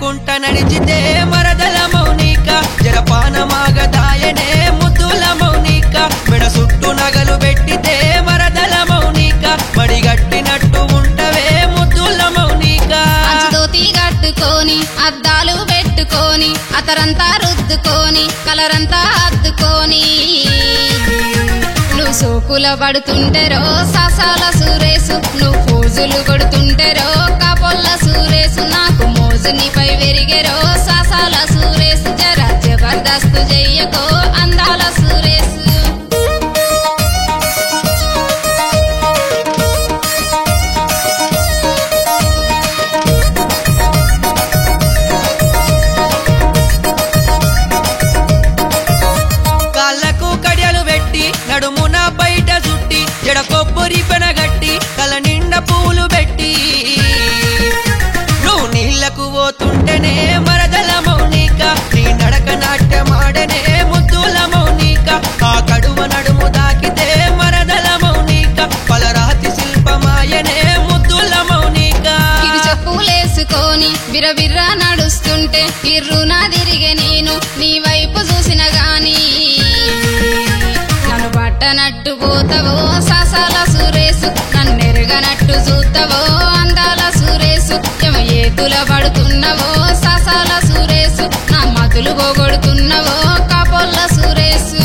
మెచ్చుకుంట నడిచితే మరదల మౌనిక జరపానమాగదాయనే ముద్దుల మౌనిక మెడ సుట్టు నగలు పెట్టితే మరదల మౌనిక మడిగట్టినట్టు ఉంటవే ముద్దుల మౌనిక అంచుదోతి కట్టుకొని అద్దాలు పెట్టుకొని అతరంతా రుద్దుకొని కలరంతా అద్దుకొని నువ్వు సోకుల పడుతుంటేరో సాసాల సూరేసు నువ్వు పూజులు కొడుతుంటేరో కాపొల్ల సూరేసు నాకు మోజు నీపై వెరిగెరో సాసాల సూరేసు జర జబర్దస్తు చెయ్యకో అందాల సూరేసు నడుమున బయట చుట్టి జడ కొబ్బరి పెనగట్టి కల నిండా పూలు పెట్టి నువ్వు నీళ్లకు పోతుంటేనే మరదల మౌనిక నీ నడక నాట్యమాడనే ముద్దుల మౌనిక ఆ కడువ నడుము దాకితే మరదల మౌనిక పలరాతి శిల్పమాయనే ముద్దుల మౌనిక ఇది చెప్పులేసుకొని బిరబిర్ర నడుస్తుంటే ఇర్రున తిరిగే నేను నీ వైపు చూసిన గాని నన్ను పట్టనట్టు పోతావో సాసాల సూరేసు నన్నెరగనట్టు చూస్తావో అందాల సూరేసు ఏతుల పడుతున్నవో సాసాల సూరేసు నా మతులు పోగొడుతున్నవో కాపొల్ల సూరేసు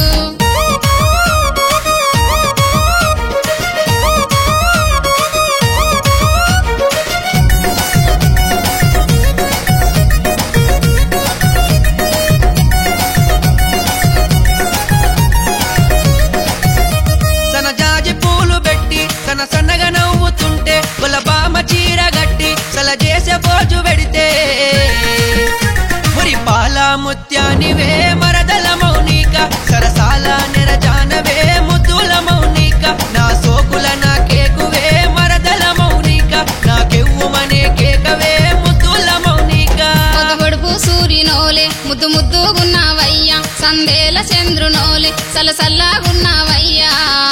సన్నగా నవ్వుతుంటే గులబామ చీర గట్టి సల చేసే పోజు పెడితే మురి పాల ముత్యానివే మరదల మౌనిక సరసాల నెరజానవే ముద్దుల మౌనిక నా సోకుల నా కేకువే మరదల మౌనిక నా కెవ్వుమనే కేకవే ముద్దుల మౌనిక పొద్దుగొడుపు సూర్యునోలే ముద్దు ముద్దుగున్నావయ్యా సందేల చంద్రునోలే సలసల్లాగున్నావయ్యా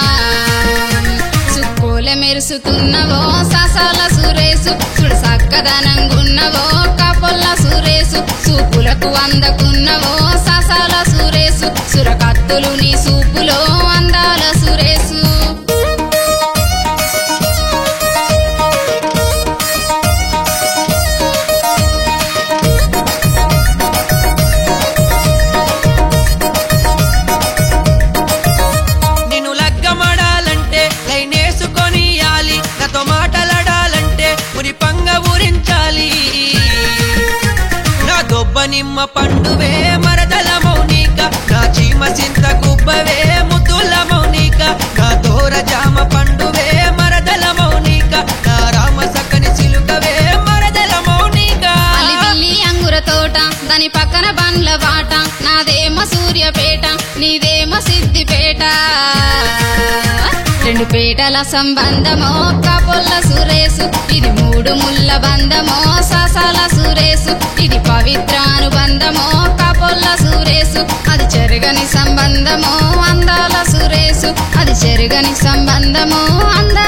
మెరుసుతున్నవో సాసాల సూరేసు చూడు సక్కదనంగున్నవో కాపొల్ల సూరేసు సూపులకు అందకున్నవో సాసాల సూరేసు సురకత్తులు నీ సూపులో అందాల సూరేసు నిమ్మ పండువే మరదల మౌనిక నా చీమ చింత గుబ్బవే ముద్దుల మౌనిక నా దోర జామ పండువే మరదల మౌనిక నా రామ సక్కని చిలుకవే మరదల మౌనిక అలివిల్లి అంగుర తోట దాని పక్కన బండ్ల బాట నాదేమో సూర్యపేట నీదేమో సిద్దిపేట రెండు పేటల సంబంధమో కాపొల్ల సూరేసు ఇది మూడు ముళ్ళ బంధమో సాసాల సూరేసు ఇది పవిత్రానుబంధమో కాపొల్ల సూరేసు అది చెరగని సంబంధమో అందాల సూరేసు అది చెరగని సంబంధమో అందాల